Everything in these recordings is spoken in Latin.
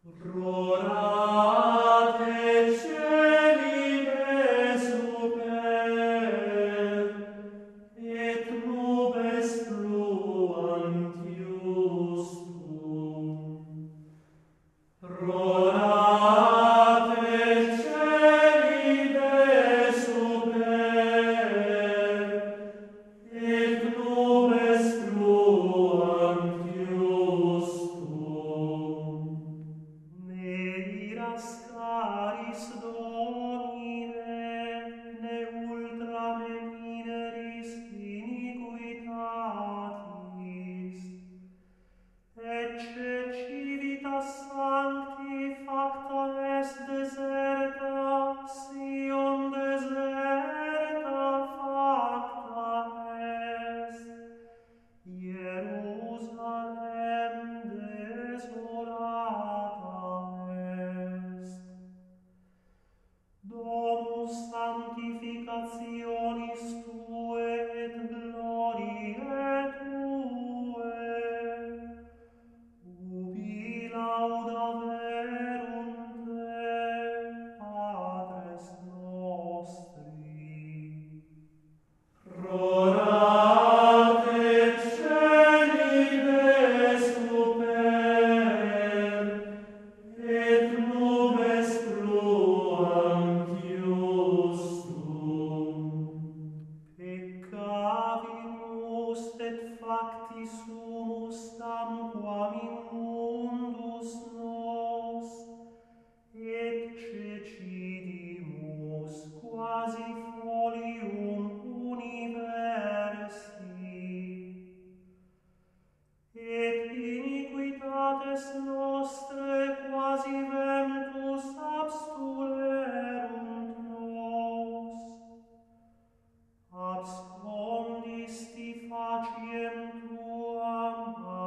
Rorate celine super, et nubes fluant iustum. Rorate celine super, et nubes fluant iustum. Ne iras caris Domine, ne ultra me mineris iniquitatis, ecce civitas sancti facta est deserta, Sion deserta facta est, Hierusalem desolata est. Domus sanctificationis Tue et gloriae Tue, ubi lauda verunt Te, Patres nostri. Rorate celine super, et nubes fluant iustum. Peccavimus et facti sumus tamquam immundus nos, et cecidimus quasi folium universi, et iniquitates nostre quasi ventus abstulerunt nos. Abscondisti faciem Tuam a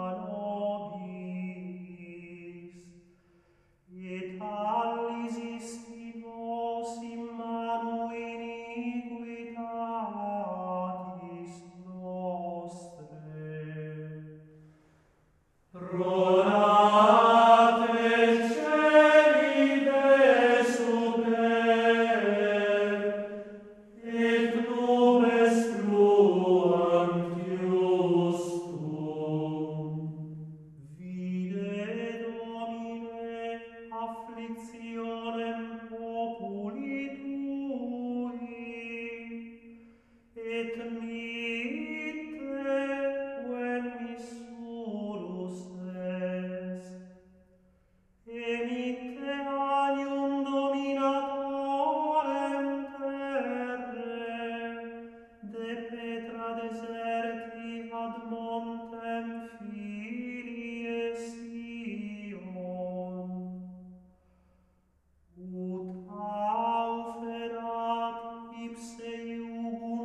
nobis, et allisisti nos in manu iniquitatis nostre. Rorate celine super, et nubes fluant iustum. Vide Domine afflictionem populi Tui, et mitte quem missurus est, emitte agnum dominatorem terre, de petra deserti ad montem filie Sion, ut auferat ipse iugum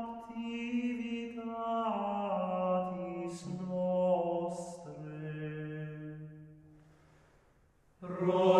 captivitatis nostre.